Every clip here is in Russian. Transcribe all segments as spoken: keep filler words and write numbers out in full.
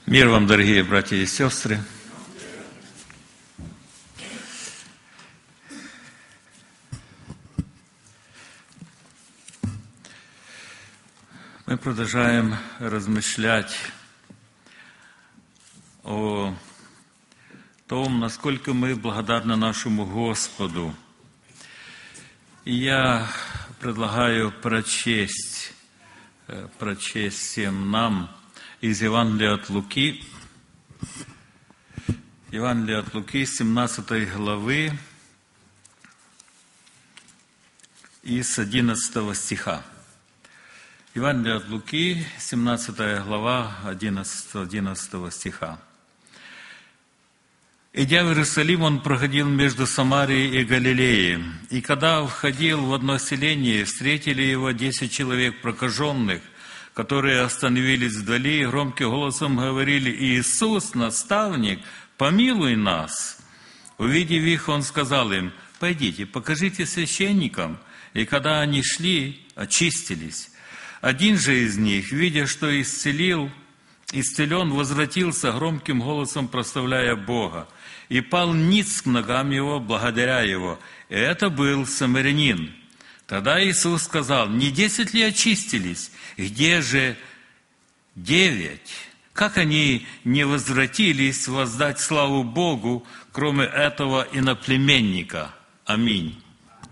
Мир вам, дорогие братья и сестры. Мы продолжаем размышлять о том, насколько мы благодарны нашему Господу. И я предлагаю прочесть, прочесть всем нам из Евангелия от Луки, Евангелие от Луки, семнадцатой главы, и с одиннадцатого стиха. Евангелие от Луки, семнадцатая глава, одиннадцатого стиха. «Идя в Иерусалим, он проходил между Самарией и Галилеей, и когда входил в одно селение, встретили его десять человек прокаженных, которые остановились вдали и громким голосом говорили: „Иисус, наставник, помилуй нас!“ Увидев их, он сказал им: „Пойдите, покажите священникам“. И когда они шли, очистились. Один же из них, видя, что исцелил, исцелен, возвратился громким голосом, прославляя Бога, и пал ниц к ногам его, благодаря его. И это был самарянин. Тогда Иисус сказал: „Не десять ли очистились? Где же девять? Как они не возвратились воздать славу Богу, кроме этого иноплеменника?“ Аминь.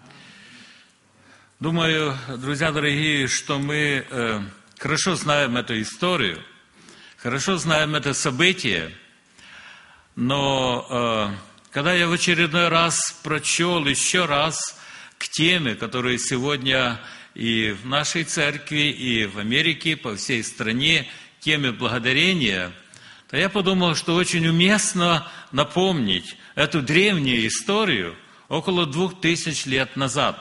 Думаю, друзья дорогие, что мы э, хорошо знаем эту историю, хорошо знаем это событие, но э, когда я в очередной раз прочел еще раз к теме, которая сегодня и в нашей церкви, и в Америке, по всей стране, теме благодарения, то я подумал, что очень уместно напомнить эту древнюю историю около двух тысяч лет назад.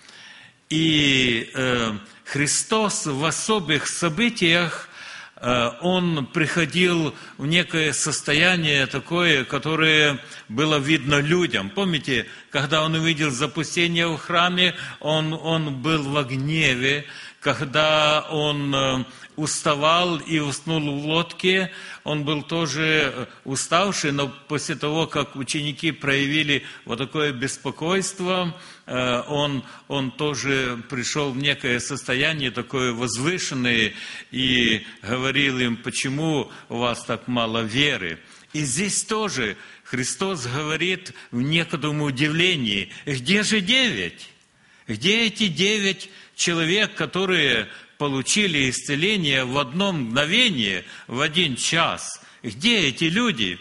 И э, Христос в особых событиях, э, Он приходил в некое состояние такое, которое было видно людям. Помните, когда Он увидел запустение в храме, Он, он был во гневе. Когда Он э, уставал и уснул в лодке, Он был тоже уставший, но после того, как ученики проявили вот такое беспокойство, э, он, он тоже пришел в некое состояние такое возвышенное и говорил им: „Почему у вас так мало веры?“ И здесь тоже Христос говорит в некотором удивлении: „Где же девять? Где эти девять человек, которые получили исцеление в одно мгновение, в один час? Где эти люди?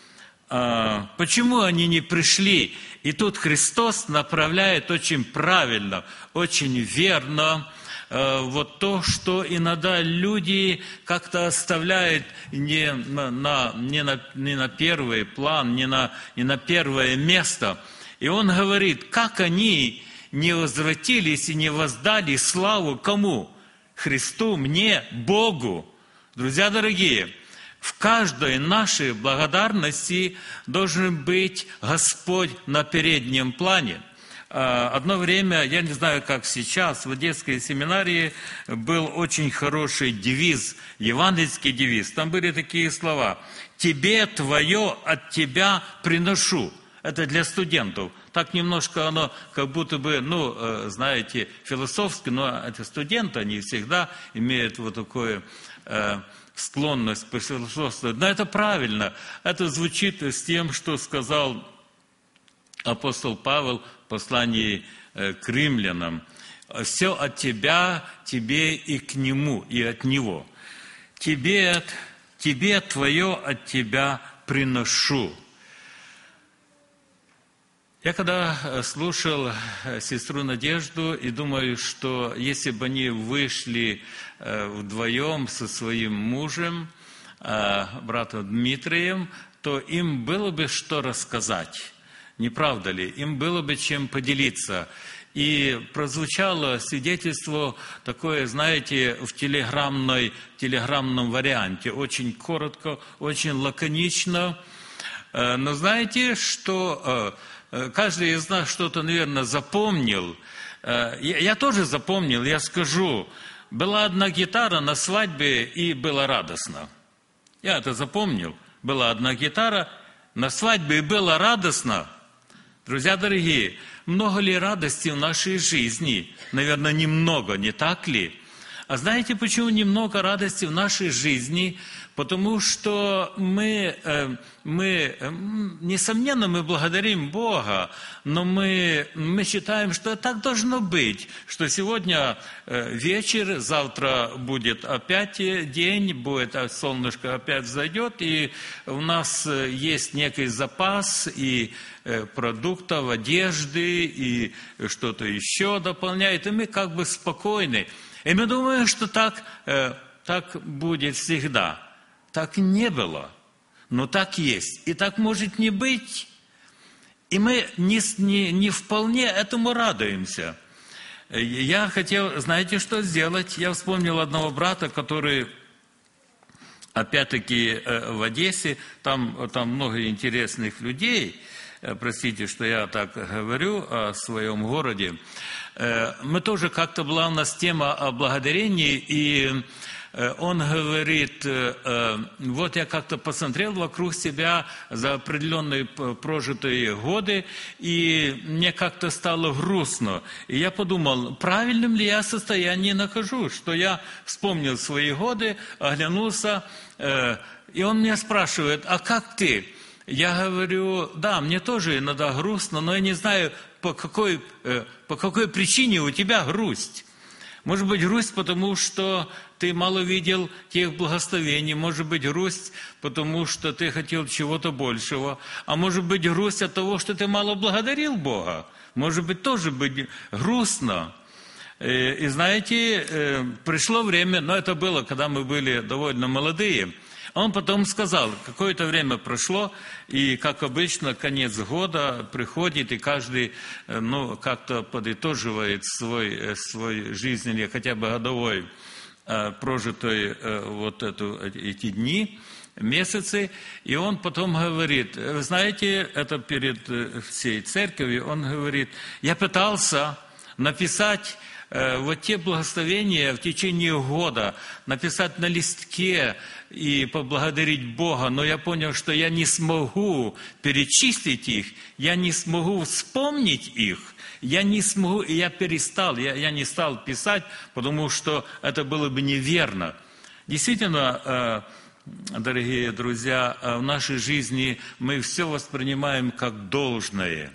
А, почему они не пришли?“ И тут Христос направляет очень правильно, очень верно э, вот то, что иногда люди как-то оставляют не на, на, не на, не на первый план, не на, не на первое место. И Он говорит, как они не возвратились и не воздали славу кому? Христу, мне, Богу. Друзья дорогие, в каждой нашей благодарности должен быть Господь на переднем плане. Одно время, я не знаю, как сейчас, в Одесской семинарии был очень хороший девиз, евангельский девиз. Там были такие слова: „Тебе твое, от тебя приношу“. Это для студентов. Так немножко оно как будто бы, ну, знаете, философски, но эти студенты, они всегда имеют вот такую э, склонность пофилософствовать. Но это правильно. Это звучит с тем, что сказал апостол Павел в послании э, к римлянам. „Все от тебя, тебе и к нему, и от него. Тебе, тебе твое, от тебя приношу“. Я когда слушал сестру Надежду и думаю, что если бы они вышли вдвоем со своим мужем, братом Дмитрием, то им было бы что рассказать. Не правда ли? Им было бы чем поделиться. И прозвучало свидетельство такое, знаете, в телеграммной, телеграммном варианте. Очень коротко, очень лаконично. Но знаете, что каждый из нас что-то, наверное, запомнил. Я, я тоже запомнил, я скажу. Была одна гитара на свадьбе, и было радостно. Я это запомнил. Была одна гитара на свадьбе, и было радостно. Друзья дорогие, много ли радости в нашей жизни? Наверное, немного, не так ли? А знаете, почему немного радости в нашей жизни? Потому что мы, мы, несомненно, мы благодарим Бога, но мы, мы считаем, что так должно быть, что сегодня вечер, завтра будет опять день, будет солнышко опять взойдет, и у нас есть некий запас и продуктов, одежды, и что-то еще дополняет, и мы как бы спокойны. И мы думаем, что так, так будет всегда. Так не было, но так есть. И так может не быть. И мы не, не, не вполне этому радуемся. Я хотел, знаете, что сделать? Я вспомнил одного брата, который, опять-таки, в Одессе, там, там много интересных людей. Простите, что я так говорю о своем городе. Мы тоже, как-то была у нас тема о благодарении, и он говорит, вот я как-то посмотрел вокруг себя за определенные прожитые годы, и мне как-то стало грустно. И я подумал, правильным ли я состоянии нахожусь, что я вспомнил свои годы, оглянулся, и он меня спрашивает, а как ты? Я говорю, да, мне тоже иногда грустно, но я не знаю, по какой, по какой причине у тебя грусть. Может быть, грусть, потому что ты мало видел тех благословений. Может быть, грусть, потому что ты хотел чего-то большего. А может быть, грусть от того, что ты мало благодарил Бога. Может быть, тоже быть грустно. И знаете, пришло время, но это было, когда мы были довольно молодые. Он потом сказал, какое-то время прошло, и, как обычно, конец года приходит, и каждый, ну, как-то подытоживает свой, свой жизненный, хотя бы годовой, прожитой вот эту, эти дни, месяцы, и он потом говорит, вы знаете, это перед всей церковью, он говорит, я пытался написать вот те благословения в течение года, написать на листке и поблагодарить Бога, но я понял, что я не смогу перечислить их, я не смогу вспомнить их, я не смогу, и я перестал, я, я не стал писать, потому что это было бы неверно. Действительно, дорогие друзья, в нашей жизни мы все воспринимаем как должное,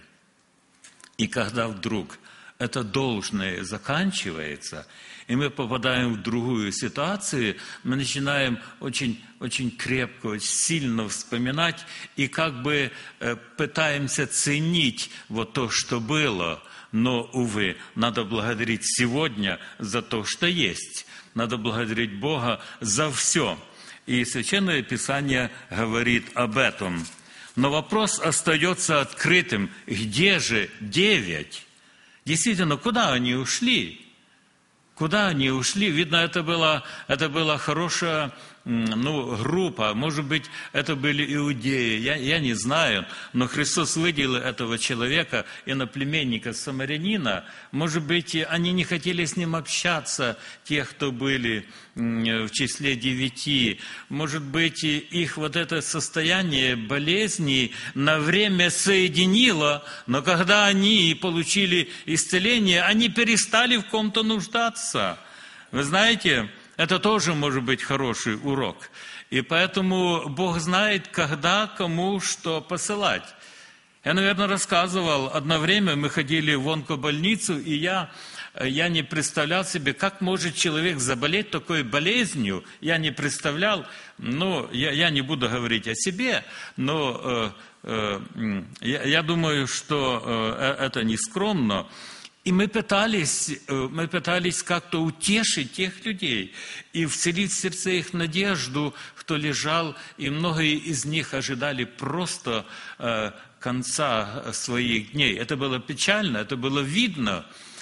и когда вдруг это должное заканчивается, и мы попадаем в другую ситуацию, мы начинаем очень, очень крепко, очень сильно вспоминать, и как бы пытаемся ценить вот то, что было. Но, увы, надо благодарить сегодня за то, что есть. Надо благодарить Бога за все. И Священное Писание говорит об этом. Но вопрос остается открытым. Где же девять? Действительно, куда они ушли? Куда они ушли? Видно, это была, это была хорошая, ну, группа. Может быть, это были иудеи. Я, я не знаю. Но Христос выделил этого человека, иноплеменника, самарянина. Может быть, они не хотели с ним общаться, те, кто были в числе девяти. Может быть, их вот это состояние болезни на время соединило, но когда они получили исцеление, они перестали в ком-то нуждаться. Вы знаете, это тоже может быть хороший урок. И поэтому Бог знает, когда, кому, что посылать. Я, наверное, рассказывал, одно время мы ходили в онкобольницу, и я, я не представлял себе, как может человек заболеть такой болезнью. Я не представлял, ну, я, я не буду говорить о себе, но э, э, я, я думаю, что э, это не скромно. И мы пытались, мы пытались как-то утешить тех людей и вселить в сердце их надежду, кто лежал, и многие из них ожидали просто э, конца своих дней. Это было печально, это было видно.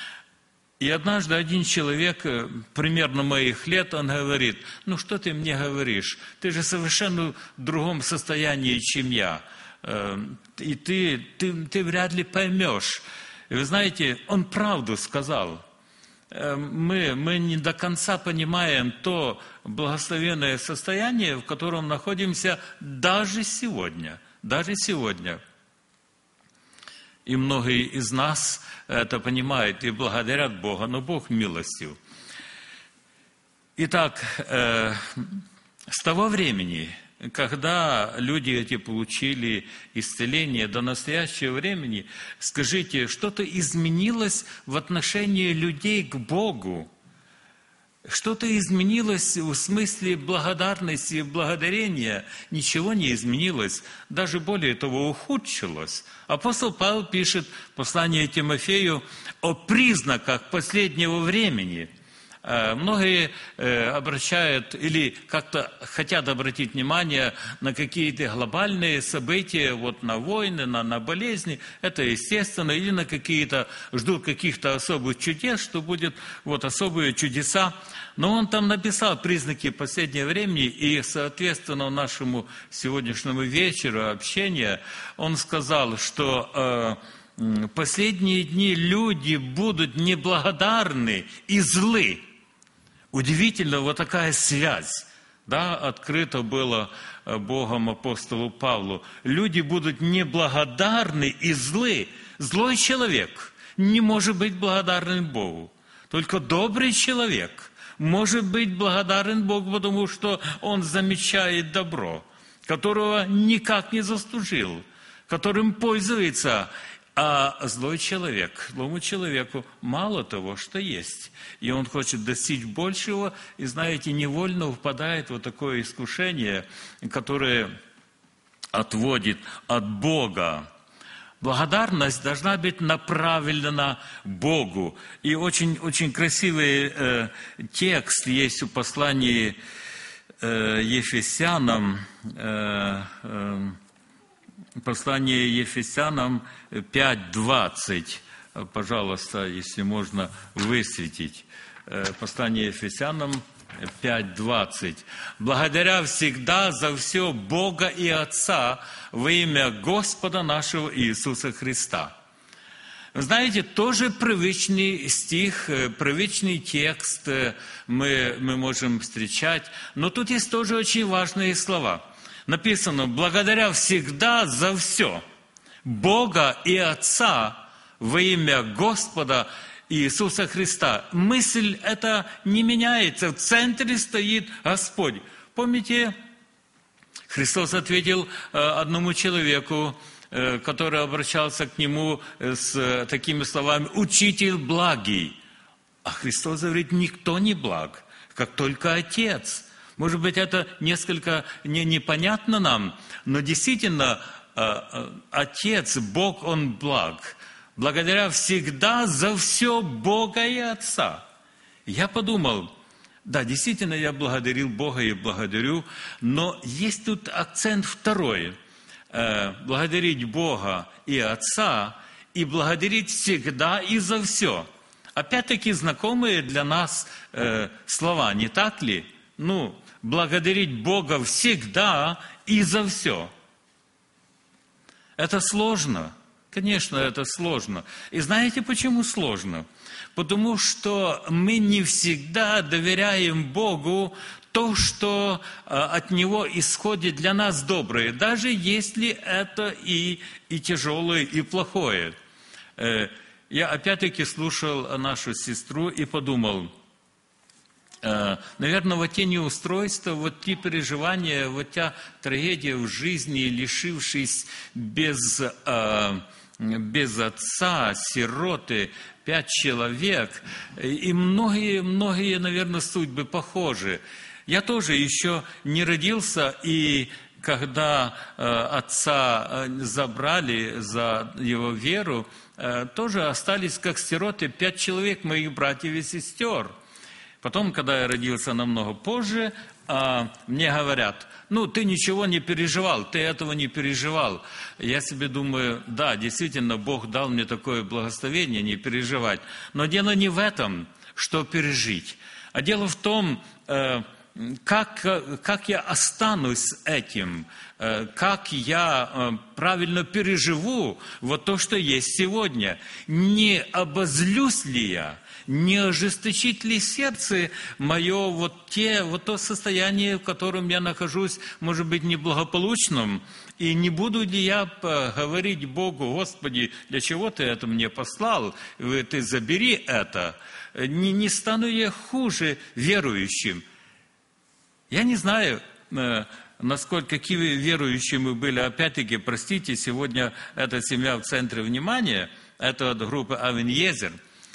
И однажды один человек, примерно моих лет, он говорит, ну что ты мне говоришь, ты же совершенно в другом состоянии, чем я, э, и ты, ты, ты вряд ли поймешь. И вы знаете, он правду сказал. мы, мы не до конца понимаем то благословенное состояние, в котором находимся даже сегодня. Даже сегодня. И многие из нас это понимают и благодарят Бога, но Бог милостив. Итак, э, с того времени, когда люди эти получили исцеление, до настоящего времени, скажите, что-то изменилось в отношении людей к Богу? Что-то изменилось в смысле благодарности и благодарения? Ничего не изменилось. Даже более того, ухудшилось. Апостол Павел пишет в послании Тимофею о признаках последнего времени. Многие обращают или как-то хотят обратить внимание на какие-то глобальные события, вот на войны, на, на болезни, это естественно, или на какие-то, ждут каких-то особых чудес, что будет вот особые чудеса. Но он там написал признаки последнего времени, и соответственно нашему сегодняшнему вечеру общения, он сказал, что э, последние дни люди будут неблагодарны и злы. Удивительно, вот такая связь, да, открыта была Богом апостолу Павлу. Люди будут неблагодарны и злы. Злой человек не может быть благодарным Богу. Только добрый человек может быть благодарен Богу, потому что он замечает добро, которого никак не заслужил, которым пользуется. А злой человек, злому человеку мало того, что есть. И он хочет достичь большего, и, знаете, невольно впадает в вот такое искушение, которое отводит от Бога. Благодарность должна быть направлена Богу. И очень, очень красивый э, текст есть в послании э, Ефесянам, э, э, послание Ефесянам пять двадцать. Пожалуйста, если можно высветить. Послание Ефесянам пять двадцать. «Благодаря всегда за все Бога и Отца во имя Господа нашего Иисуса Христа». Знаете, тоже привычный стих, привычный текст мы, мы можем встречать, но тут есть тоже очень важные слова. Написано, благодаря всегда за все Бога и Отца во имя Господа Иисуса Христа. Мысль эта не меняется, в центре стоит Господь. Помните, Христос ответил одному человеку, который обращался к нему с такими словами, «Учитель благий». А Христос говорит, никто не благ, как только Отец. Может быть, это несколько не, непонятно нам, но действительно, Отец, Бог, Он благ. Благодаря всегда за все Бога и Отца. Я подумал, да, действительно, я благодарил Бога и благодарю, но есть тут акцент второй. Благодарить Бога и Отца, и благодарить всегда и за все. Опять-таки, знакомые для нас слова, не так ли? Ну, благодарить Бога всегда и за все. Это сложно. Конечно, это сложно. И знаете, почему сложно? Потому что мы не всегда доверяем Богу то, что от Него исходит для нас доброе, даже если это и, и тяжелое, и плохое. Я опять-таки слушал нашу сестру и подумал, наверное, вот те неустройства, вот те переживания, вот та трагедия в жизни, лишившись без, без отца, сироты, пять человек, и многие-многие, наверное, судьбы похожи. Я тоже еще не родился, и когда отца забрали за его веру, тоже остались как сироты пять человек моих братьев и сестер. Потом, когда я родился намного позже, мне говорят, ну, ты ничего не переживал, ты этого не переживал. Я себе думаю, да, действительно, Бог дал мне такое благословение не переживать. Но дело не в этом, что пережить. А дело в том, как, как я останусь с этим, как я правильно переживу вот то, что есть сегодня. Не обозлюсь ли я, не ожесточит ли сердце мое вот, те, вот то состояние, в котором я нахожусь, может быть, неблагополучным, и не буду ли я говорить Богу: Господи, для чего Ты это мне послал, Ты забери это, не, не стану я хуже верующим. Я не знаю, насколько какие верующие мы были. Опять-таки, простите, сегодня эта семья в центре внимания, это от группы Авеньезер.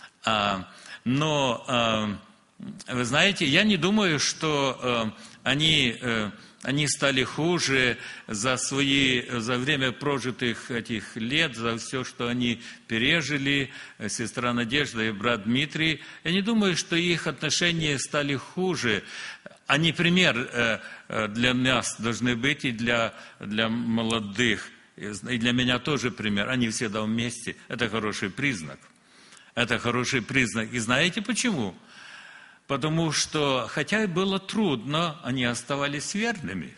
Но, вы знаете, я не думаю, что они, они стали хуже за, свои, за время прожитых этих лет, за все, что они пережили, сестра Надежда и брат Дмитрий. Я не думаю, что их отношения стали хуже. Они пример для нас должны быть и для, для молодых, и для меня тоже пример. Они всегда вместе. Это хороший признак. Это хороший признак. И знаете почему? Потому что, хотя и было трудно, они оставались верными.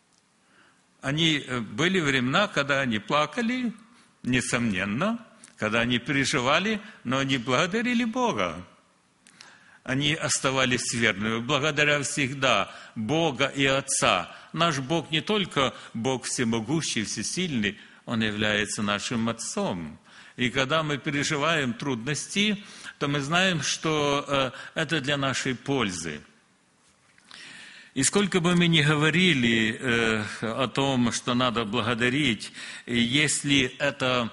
Они были времена, когда они плакали, несомненно, когда они переживали, но они благодарили Бога. Они оставались верными, благодаря всегда Бога и Отца. Наш Бог не только Бог всемогущий, всесильный, Он является нашим Отцом. И когда мы переживаем трудности, то мы знаем, что это для нашей пользы. И сколько бы мы ни говорили э, о том, что надо благодарить, если это,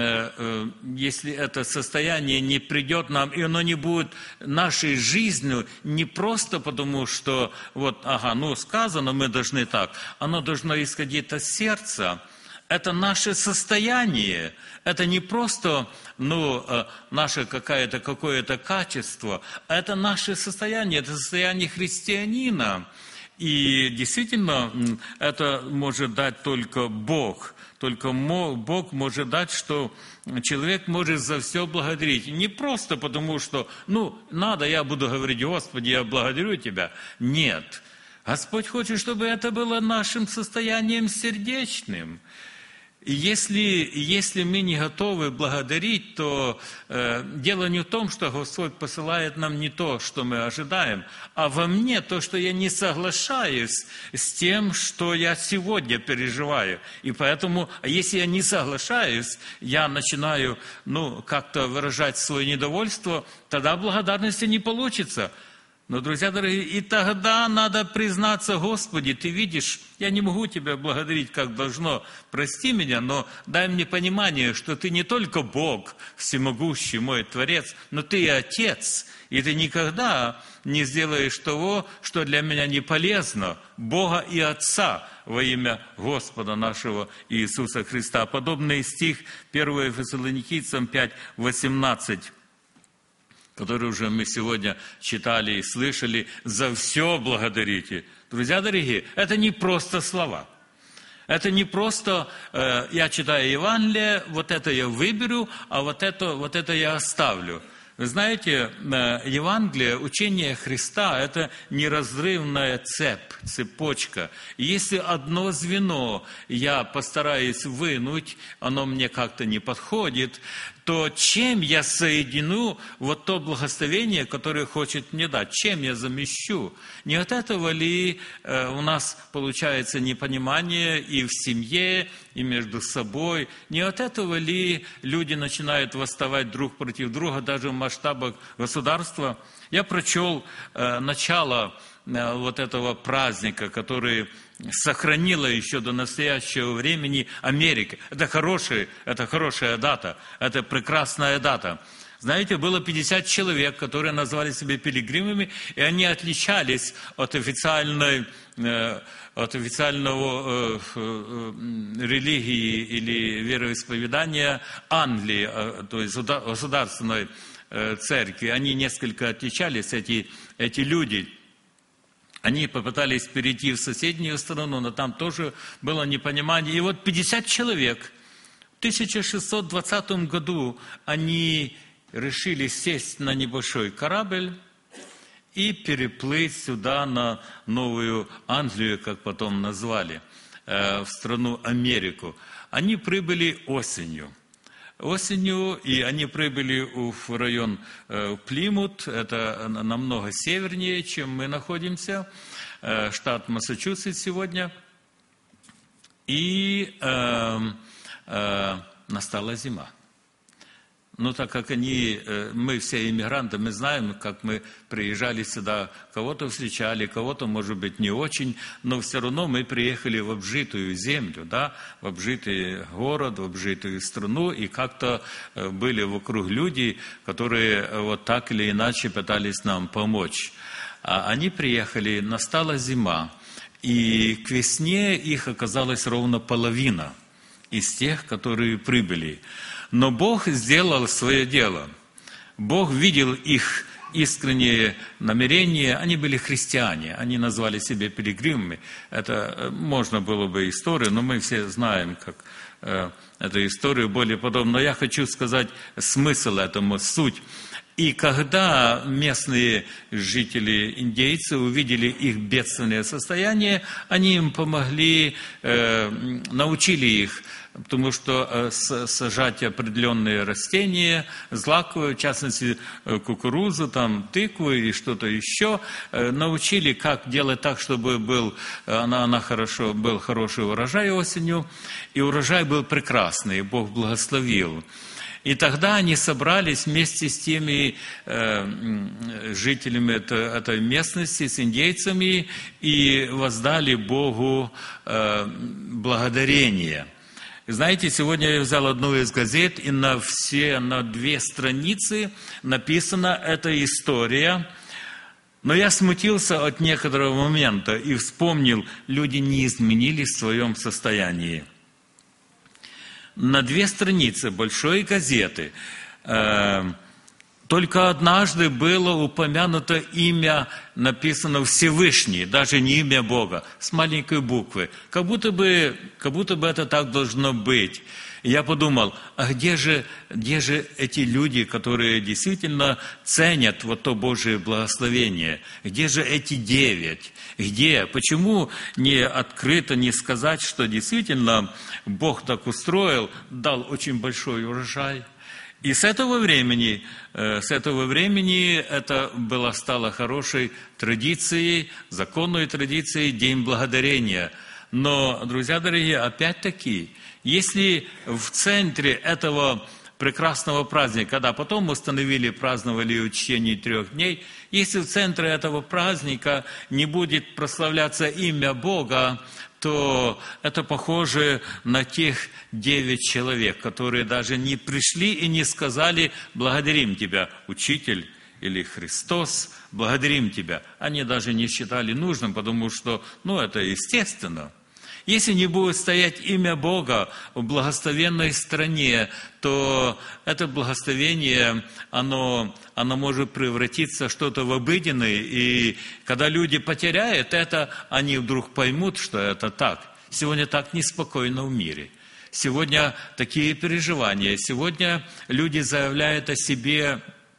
э, если это состояние не придет нам, и оно не будет нашей жизнью, не просто потому, что вот, ага, ну сказано, мы должны так, оно должно исходить от сердца. Это наше состояние, это не просто ну, наше какое-то, какое-то качество, это наше состояние, это состояние христианина. И действительно, это может дать только Бог. Только Бог может дать, что человек может за все благодарить. Не просто потому, что, ну, надо, я буду говорить: Господи, я благодарю Тебя. Нет. Господь хочет, чтобы это было нашим состоянием сердечным. И если, если мы не готовы благодарить, то э, дело не в том, что Господь посылает нам не то, что мы ожидаем, а во мне то, что я не соглашаюсь с тем, что я сегодня переживаю. И поэтому, если я не соглашаюсь, я начинаю ну, как-то выражать свое недовольство, тогда благодарности не получится. Но, друзья дорогие, и тогда надо признаться: Господи, Ты видишь, я не могу Тебя благодарить, как должно, прости меня, но дай мне понимание, что Ты не только Бог, всемогущий мой Творец, но Ты и Отец, и Ты никогда не сделаешь того, что для меня не полезно, Бога и Отца во имя Господа нашего Иисуса Христа. Подобный стих первое Фессалоникийцам пять восемнадцать. Который уже мы сегодня читали и слышали: «За все благодарите». Друзья дорогие, это не просто слова. Это не просто э, я читаю Евангелие, вот это я выберу, а вот это, вот это я оставлю. Вы знаете, э, Евангелие, учение Христа – это неразрывная цепь, цепочка. И если одно звено я постараюсь вынуть, оно мне как-то не подходит, то чем я соединю вот то благословение, которое хочет мне дать? Чем я замещу? Не от этого ли э, у нас получается непонимание и в семье, и между собой? Не от этого ли люди начинают восставать друг против друга, даже в масштабах государства? Я прочел э, начало э, вот этого праздника, который сохранила еще до настоящего времени Америка. Это хорошая, это хорошая дата, это прекрасная дата. Знаете, было пятьдесят человек, которые назвали себя пилигримами, и они отличались от официальной, от официального религии или вероисповедания Англии, то есть государственной церкви. Они несколько отличались, эти, эти люди. Они попытались перейти в соседнюю страну, но там тоже было непонимание. И вот пятьдесят человек в тысяча шестьсот двадцатом году они решили сесть на небольшой корабль и переплыть сюда на Новую Англию, как потом назвали, в страну Америку. Они прибыли осенью. Осенью, и они прибыли в район Плимут, это намного севернее, чем мы находимся, штат Массачусетс сегодня. И э, э, настала зима. Ну, так как они, мы все иммигранты, мы знаем, как мы приезжали сюда, кого-то встречали, кого-то, может быть, не очень, но все равно мы приехали в обжитую землю, да, в обжитый город, в обжитую страну, и как-то были вокруг люди, которые вот так или иначе пытались нам помочь. А они приехали, настала зима, и к весне их оказалось ровно половина из тех, которые прибыли. Но Бог сделал свое дело. Бог видел их искренние намерения. Они были христиане, они назвали себя пилигримами. Это можно было бы историю, но мы все знаем, как э, эту историю более подробно. Но я хочу сказать смысл этому, суть. И когда местные жители, индейцы, увидели их бедственное состояние, они им помогли, э, научили их, потому что сажать определенные растения, злаковые, в частности кукурузу, там, тыкву и что-то еще, научили, как делать так, чтобы был, она, она хорошо, был хороший урожай осенью, и урожай был прекрасный, Бог благословил. И тогда они собрались вместе с теми э, жителями это, этой местности, с индейцами, и воздали Богу э, благодарение. Знаете, сегодня я взял одну из газет, и на все, на две страницы написана эта история. Но я смутился от некоторого момента и вспомнил, люди не изменились в своем состоянии. На две страницы большой газеты э, только однажды было упомянуто имя, написано Всевышний, даже не имя Бога, с маленькой буквы. Как будто бы, как будто бы это так должно быть. И я подумал, а где же, где же эти люди, которые действительно ценят вот то Божие благословение? Где же эти девять? Где? Почему не открыто не сказать, что действительно Бог так устроил, дал очень большой урожай? И с этого времени, с этого времени это было, стало хорошей традицией, законной традицией, День Благодарения. Но, друзья дорогие, опять-таки, если в центре этого прекрасного праздника, когда потом установили, праздновали в течение трех дней, если в центре этого праздника не будет прославляться имя Бога, то это похоже на тех девять человек, которые даже не пришли и не сказали «благодарим Тебя, Учитель» или «Христос, благодарим Тебя». Они даже не считали нужным, потому что, ну, это естественно. Если не будет стоять имя Бога в благословенной стране, то это благословение, оно, оно может превратиться в что-то в обыденное. И когда люди потеряют это, они вдруг поймут, что это так. Сегодня так неспокойно в мире. Сегодня такие переживания. Сегодня люди заявляют о себе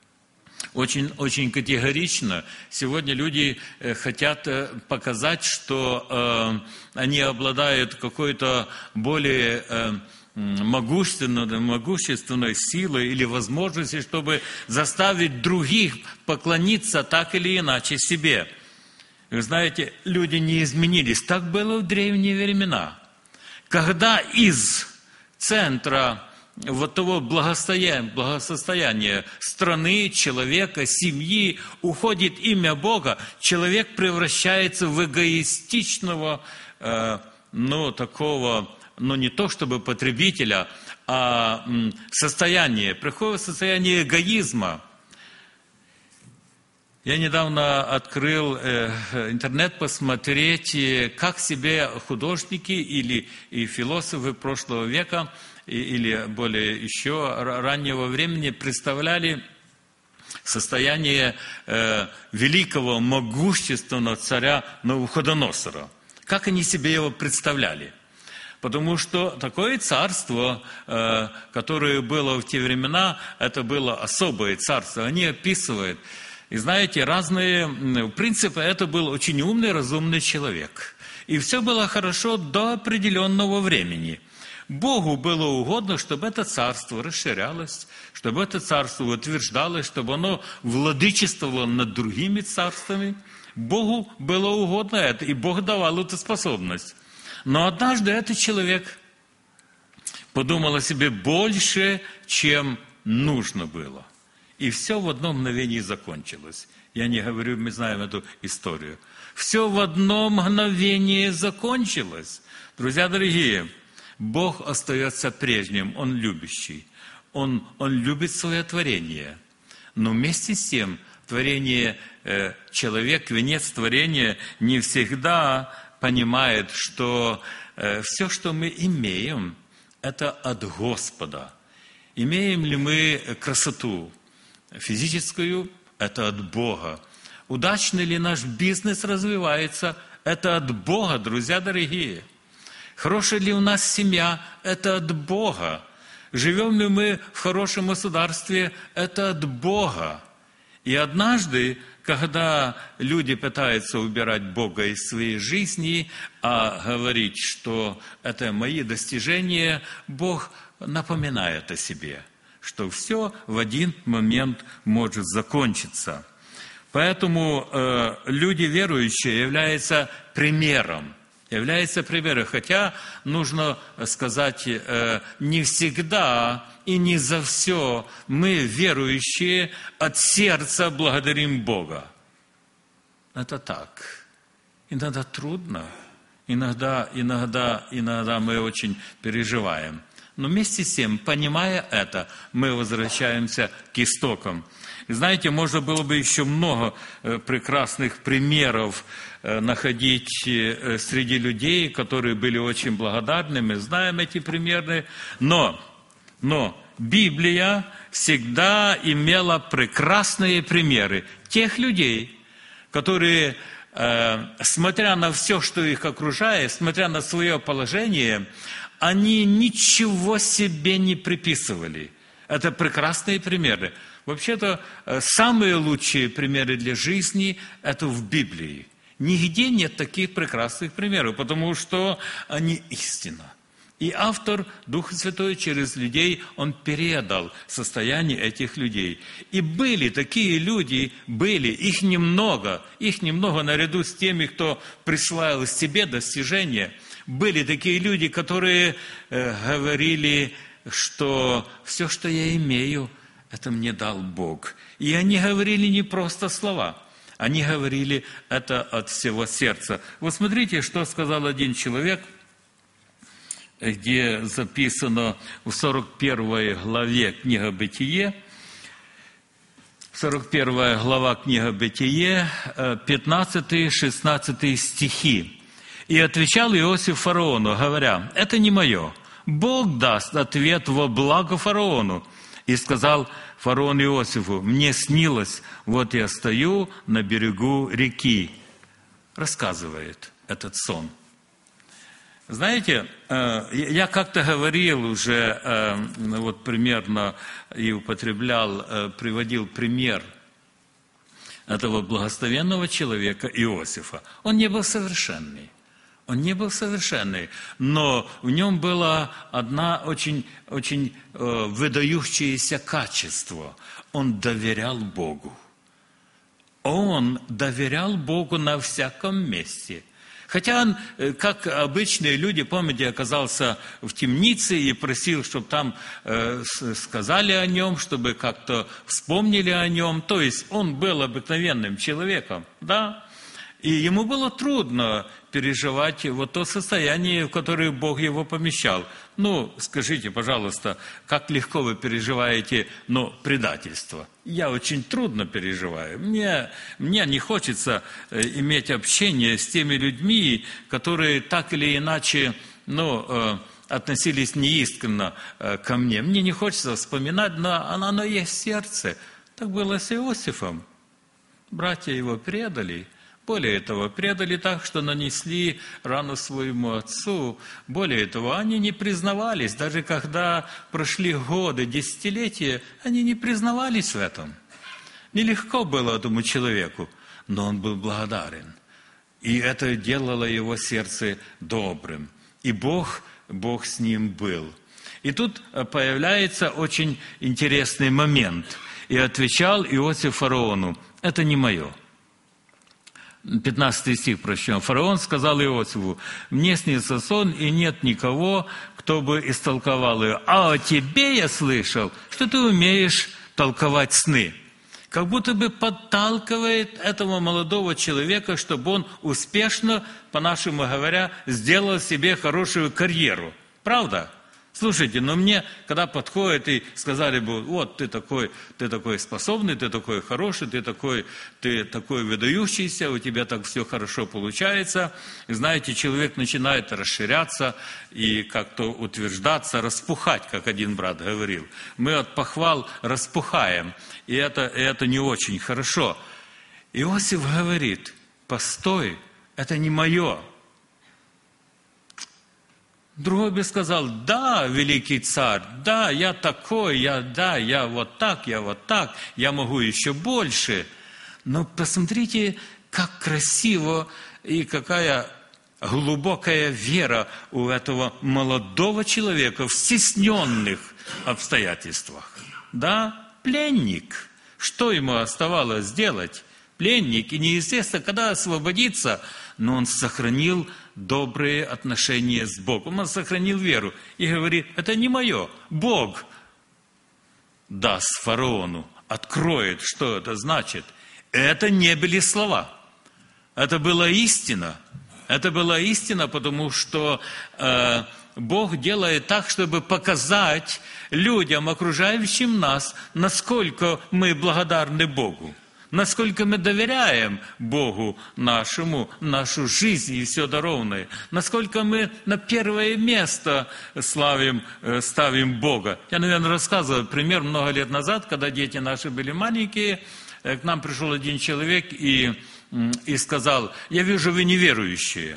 очень, очень категорично. Сегодня люди хотят показать, что э, они обладают какой-то более э, могущественной, могущественной силой или возможностью, чтобы заставить других поклониться так или иначе себе. Вы знаете, люди не изменились. Так было в древние времена. Когда из центра вот того благосостояния, благосостояния страны, человека, семьи, уходит имя Бога, человек превращается в эгоистичного, э, ну, такого, ну, не то чтобы потребителя, а м, состояние, приходит состояние эгоизма. Я недавно открыл э, интернет посмотреть, как себе художники или и философы прошлого века или более еще раннего времени представляли состояние э, великого, могущественного царя Навуходоносора. Как они себе его представляли? Потому что такое царство, э, которое было в те времена, это было особое царство. Они описывают, И знаете, разные... В принципе, это был очень умный, разумный человек. И все было хорошо до определенного времени. Богу было угодно, чтобы это царство расширялось, чтобы это царство утверждалось, чтобы оно владычествовало над другими царствами. Богу было угодно это, и Бог давал эту способность. Но однажды этот человек подумал о себе больше, чем нужно было. И все в одно мгновение закончилось. Я не говорю, мы знаем эту историю. Все в одно мгновение закончилось. Друзья дорогие, Бог остается прежним, Он любящий. Он, он любит свое творение. Но вместе с тем, творение, э, человек, венец творения, не всегда понимает, что э, все, что мы имеем, это от Господа. Имеем ли мы красоту физическую? Это от Бога. Удачно ли наш бизнес развивается? Это от Бога, друзья дорогие. Хорошая ли у нас семья? Это от Бога. Живем ли мы в хорошем государстве? Это от Бога. И однажды, когда люди пытаются убирать Бога из своей жизни, а говорить, что это мои достижения, Бог напоминает о себе, что все в один момент может закончиться. Поэтому э, люди верующие являются примером. Является примером. Хотя, нужно сказать, э, не всегда и не за все мы, верующие, от сердца благодарим Бога. Это так. Иногда трудно. Иногда, иногда, иногда мы очень переживаем. Но вместе с тем, понимая это, мы возвращаемся к истокам. И знаете, можно было бы еще много прекрасных примеров находить среди людей, которые были очень благодарны. Мы знаем эти примеры. Но, но Библия всегда имела прекрасные примеры тех людей, которые, смотря на все, что их окружает, смотря на свое положение, они ничего себе не приписывали. Это прекрасные примеры. Вообще-то, самые лучшие примеры для жизни – это в Библии. Нигде нет таких прекрасных примеров, потому что они истина. И автор, Дух Святой, через людей, он передал состояние этих людей. И были такие люди, были, их немного, их немного наряду с теми, кто присваивал себе достижения. Были такие люди, которые э, говорили, что все, что я имею, это мне дал Бог. И они говорили не просто слова, они говорили это от всего сердца. Вот смотрите, что сказал один человек, где записано в сорок первой главе книга Бытие, сорок первая глава книга Бытие, пятнадцатый-шестнадцатый стихи. «И отвечал Иосиф фараону, говоря, это не мое. Бог даст ответ во благо фараону. И сказал фараон Иосифу, мне снилось, вот я стою на берегу реки». Рассказывает этот сон. Знаете, я как-то говорил уже, вот примерно и употреблял, приводил пример этого благословенного человека Иосифа. Он не был совершенный. Он не был совершенный, но в нем было одно очень, очень э, выдающееся качество. Он доверял Богу. Он доверял Богу на всяком месте. Хотя он, как обычные люди, помните, оказался в темнице и просил, чтобы там э, сказали о нем, чтобы как-то вспомнили о нем. То есть он был обыкновенным человеком, да? И ему было трудно переживать вот то состояние, в которое Бог его помещал. Ну, скажите, пожалуйста, как легко вы переживаете, ну, предательство? Я очень трудно переживаю. Мне, мне не хочется иметь общение с теми людьми, которые так или иначе, ну, относились неискренно ко мне. Мне не хочется вспоминать, но оно есть в сердце. Так было с Иосифом. Братья его предали. Более того, предали так, что нанесли рану своему отцу. Более того, они не признавались, даже когда прошли годы, десятилетия, они не признавались в этом. Нелегко было этому человеку, но он был благодарен. И это делало его сердце добрым. И Бог, Бог с ним был. И тут появляется очень интересный момент. «И отвечал Иосиф фараону: это не мое». пятнадцатый стих прочтем. Фараон сказал Иосифу: «Мне снится сон, и нет никого, кто бы истолковал ее. А о тебе я слышал, что ты умеешь толковать сны». Как будто бы подталкивает этого молодого человека, чтобы он успешно, по-нашему говоря, сделал себе хорошую карьеру. Правда? Слушайте, но мне, когда подходят и сказали бы: вот ты такой, ты такой способный, ты такой хороший, ты такой, ты такой выдающийся, у тебя так все хорошо получается. И знаете, человек начинает расширяться и как-то утверждаться, распухать, как один брат говорил. Мы от похвал распухаем, и это, и это не очень хорошо. Иосиф говорит: постой, это не мое. Другой бы сказал: да, великий царь, да, я такой, я, да, я вот так, я вот так, я могу еще больше. Но посмотрите, как красиво и какая глубокая вера у этого молодого человека в стесненных обстоятельствах. Да, пленник. Что ему оставалось сделать? Пленник, и неизвестно, когда освободиться, но он сохранил добрые отношения с Богом. Он сохранил веру и говорит: это не мое. Бог даст фараону, откроет, что это значит. Это не были слова. Это была истина. Это была истина, потому что э, Бог делает так, чтобы показать людям, окружающим нас, насколько мы благодарны Богу. Насколько мы доверяем Богу нашему, нашу жизнь и все дарованное. Насколько мы на первое место славим, ставим Бога. Я, наверное, рассказывал пример много лет назад, когда дети наши были маленькие. К нам пришел один человек и, и сказал: я вижу, вы неверующие.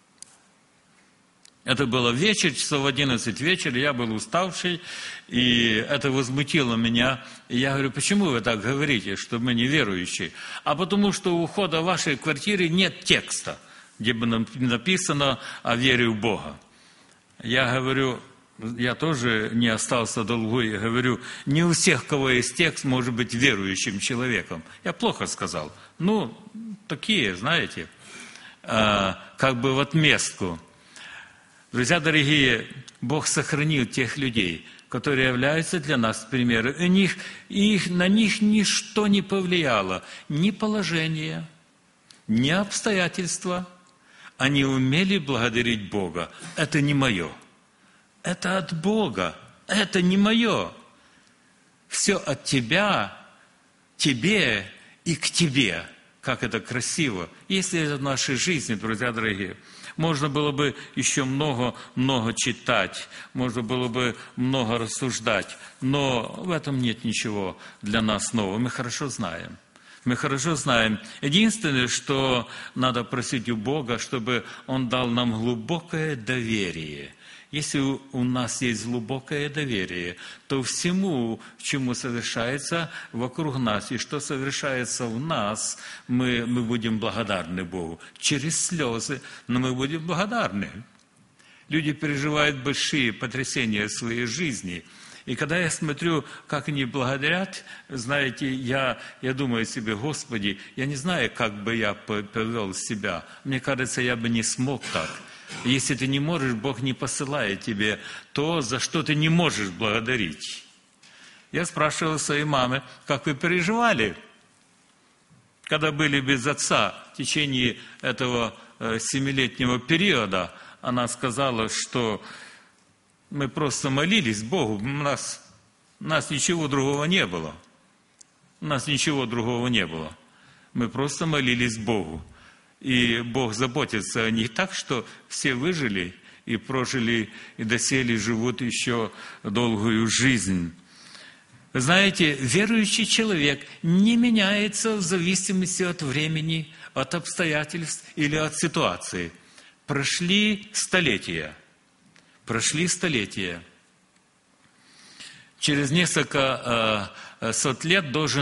Это было вечер, часов в одиннадцать вечера, я был уставший, и это возмутило меня. И я говорю: почему вы так говорите, что мы неверующие? А потому что у входа в вашей квартире нет текста, где бы написано о вере в Бога. Я говорю, я тоже не остался долгой, я говорю: не у всех, кого есть текст, может быть верующим человеком. Я плохо сказал. Ну, такие, знаете, как бы в отместку. Друзья дорогие, Бог сохранил тех людей, которые являются для нас примером. И них, их, на них ничто не повлияло. Ни положение, ни обстоятельства. Они умели благодарить Бога. Это не мое. Это от Бога. Это не мое. Все от тебя, тебе и к тебе. Как это красиво. Если это в нашей жизни, друзья дорогие. Можно было бы еще много-много читать, можно было бы много рассуждать, но в этом нет ничего для нас нового. Мы хорошо знаем. Мы хорошо знаем. Единственное, что надо просить у Бога, чтобы Он дал нам глубокое доверие. Если у нас есть глубокое доверие, то всему, чему совершается вокруг нас, и что совершается в нас, мы, мы будем благодарны Богу. Через слезы, но мы будем благодарны. Люди переживают большие потрясения в своей жизни. И когда я смотрю, как они благодарят, знаете, я, я думаю себе: Господи, я не знаю, как бы я повел себя. Мне кажется, я бы не смог так. Если ты не можешь, Бог не посылает тебе то, за что ты не можешь благодарить. Я спрашивал своей мамы: как вы переживали, когда были без отца в течение этого семилетнего периода? Она сказала, что мы просто молились Богу, у нас, у нас ничего другого не было. У нас ничего другого не было. Мы просто молились Богу. И Бог заботится о них так, что все выжили и прожили, и доселе живут еще долгую жизнь. Вы знаете, верующий человек не меняется в зависимости от времени, от обстоятельств или от ситуации. Прошли столетия. Прошли столетия. Через несколько э, сот лет должен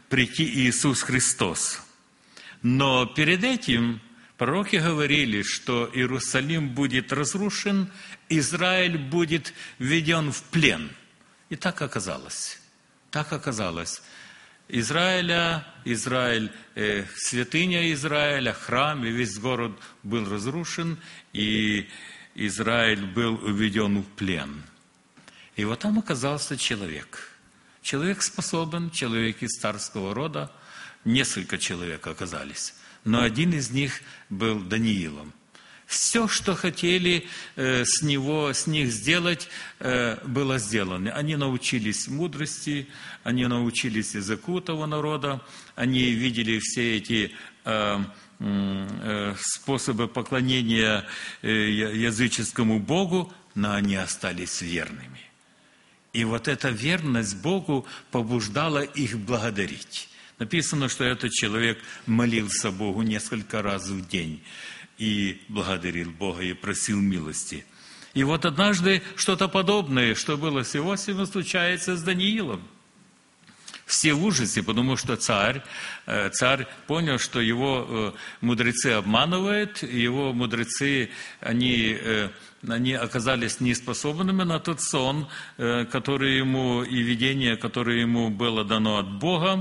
прийти Иисус Христос. Но перед этим пророки говорили, что Иерусалим будет разрушен, Израиль будет введен в плен. И так оказалось. Так оказалось. Израиля, Израиль, э, святыня Израиля, храм и весь город был разрушен, и Израиль был введен в плен. И вот там оказался человек. Человек способен, человек из царского рода. Несколько человек оказались. Но один из них был Даниилом. Все, что хотели э, с него, с них сделать, э, было сделано. Они научились мудрости, они научились языку того народа, они видели все эти э, э, способы поклонения э, языческому Богу, но они остались верными. И вот эта верность Богу побуждала их благодарить. Написано, что этот человек молился Богу несколько раз в день и благодарил Бога и просил милости. И вот однажды что-то подобное, что было с Иосифом, случается с Даниилом. Все в ужасе, потому что царь, царь понял, что его мудрецы обманывают, его мудрецы, они, они оказались неспособными на тот сон, который ему, и видение, которое ему было дано от Бога.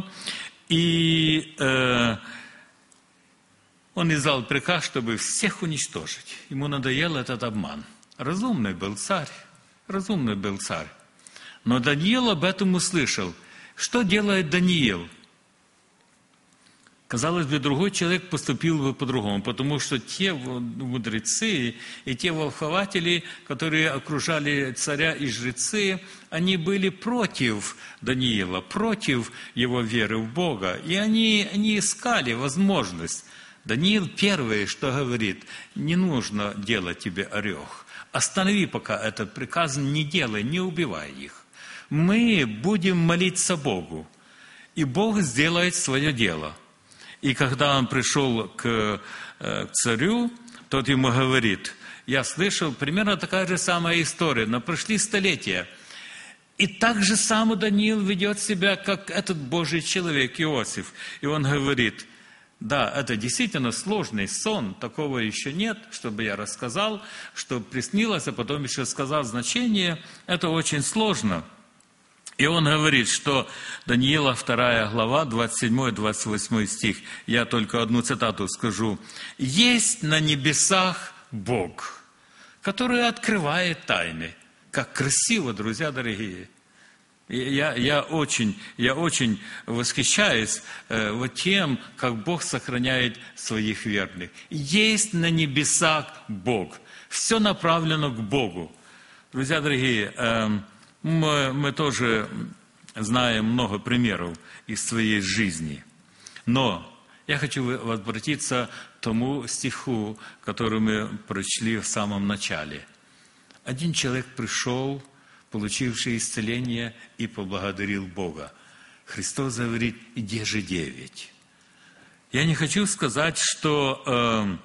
И э, он издал приказ, чтобы всех уничтожить. Ему надоел этот обман. Разумный был царь, разумный был царь. Но Даниил об этом услышал. Что делает Даниил? Казалось бы, другой человек поступил бы по-другому, потому что те мудрецы и те волхователи, которые окружали царя и жрецы, они были против Даниила, против его веры в Бога. И они, они искали возможность. Даниил первое, что говорит: не нужно делать тебе орех. Останови пока этот приказ, не делай, не убивай их. Мы будем молиться Богу, и Бог сделает свое дело. И когда он пришел к, к царю, тот ему говорит: я слышал, примерно такая же самая история, но прошли столетия. И так же само Даниил ведет себя, как этот Божий человек Иосиф. И он говорит: да, это действительно сложный сон, такого еще нет, чтобы я рассказал, что приснилось, а потом еще сказал значение. Это очень сложно. И он говорит, что Даниила вторая глава, двадцать седьмой двадцать восьмой стих, я только одну цитату скажу. «Есть на небесах Бог, который открывает тайны». Как красиво, друзья дорогие. Я, я, очень, я очень восхищаюсь э, вот тем, как Бог сохраняет своих верных. Есть на небесах Бог. Все направлено к Богу. Друзья дорогие, э, Мы, мы тоже знаем много примеров из своей жизни. Но я хочу обратиться к тому стиху, который мы прочли в самом начале. Один человек пришел, получивший исцеление, и поблагодарил Бога. Христос говорит: иди же девять. Я не хочу сказать, что э,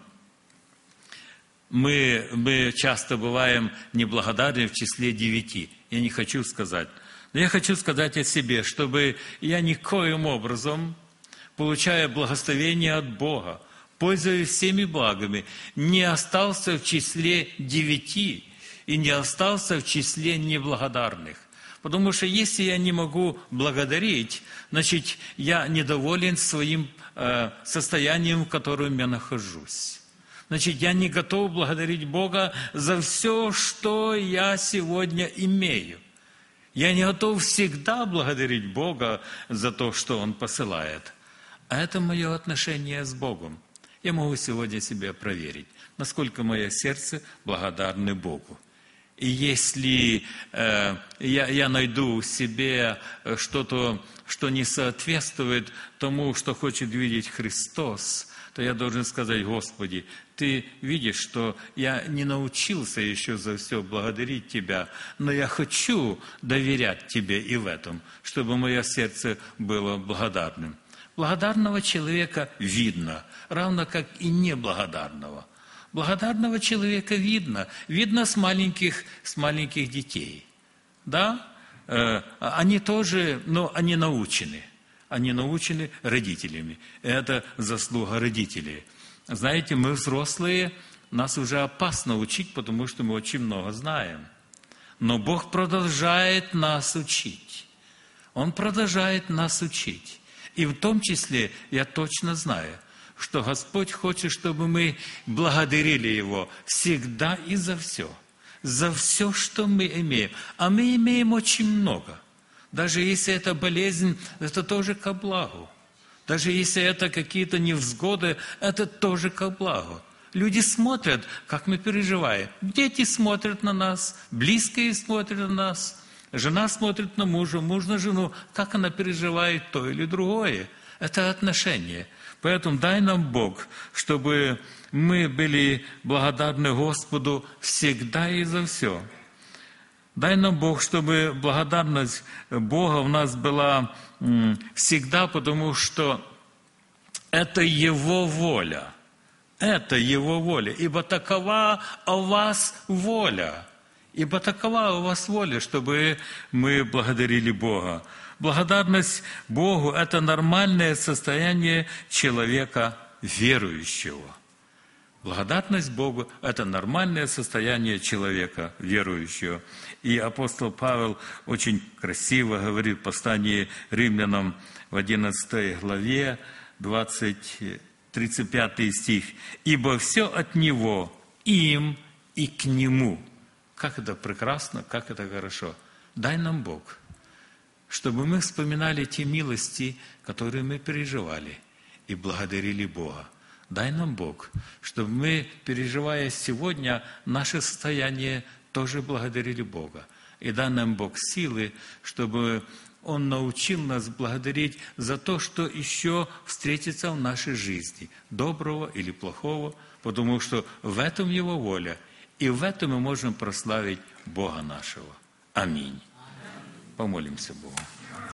мы, мы часто бываем неблагодарны в числе девяти. Я не хочу сказать. Но я хочу сказать о себе, чтобы я никоим образом, получая благословение от Бога, пользуясь всеми благами, не остался в числе девяти и не остался в числе неблагодарных. Потому что если я не могу благодарить, значит, я недоволен своим э, состоянием, в котором я нахожусь. Значит, я не готов благодарить Бога за все, что я сегодня имею. Я не готов всегда благодарить Бога за то, что Он посылает. А это мое отношение с Богом. Я могу сегодня себя проверить, насколько мое сердце благодарно Богу. И если э, я, я найду в себе что-то, что не соответствует тому, что хочет видеть Христос, то я должен сказать: Господи, Ты видишь, что я не научился еще за все благодарить Тебя, но я хочу доверять Тебе и в этом, чтобы мое сердце было благодарным. Благодарного человека видно, равно как и неблагодарного. Благодарного человека видно, видно с маленьких, с маленьких детей. Да? Э, они тоже, но они научены. они научены родителями. Это заслуга родителей. Знаете, мы взрослые, нас уже опасно учить, потому что мы очень много знаем. Но Бог продолжает нас учить. Он продолжает нас учить. И в том числе я точно знаю, что Господь хочет, чтобы мы благодарили Его всегда и за все. За все, что мы имеем. А мы имеем очень много. Даже если это болезнь, это тоже ко благу. Даже если это какие-то невзгоды, это тоже ко благу. Люди смотрят, как мы переживаем. Дети смотрят на нас, близкие смотрят на нас, жена смотрит на мужа, муж на жену, как она переживает то или другое. Это отношения. Поэтому дай нам Бог, чтобы мы были благодарны Господу всегда и за все. Дай нам Бог, чтобы благодарность Бога у нас была всегда, потому что это Его воля. Это Его воля. Ибо такова у вас воля. Ибо такова у вас воля, чтобы мы благодарили Бога. Благодарность Богу – это нормальное состояние человека верующего. Благодарность Богу – это нормальное состояние человека верующего. И апостол Павел очень красиво говорит в послании римлянам в одиннадцатой главе, двадцать, тридцать пятый стих. «Ибо все от Него, им и к Нему». Как это прекрасно, как это хорошо. Дай нам Бог, чтобы мы вспоминали те милости, которые мы переживали, и благодарили Бога. Дай нам Бог, чтобы мы, переживая сегодня наше состояние, тоже благодарили Бога. И дай нам Бог силы, чтобы Он научил нас благодарить за то, что еще встретится в нашей жизни, доброго или плохого, потому что в этом Его воля, и в этом мы можем прославить Бога нашего. Аминь. Помолимся Богу.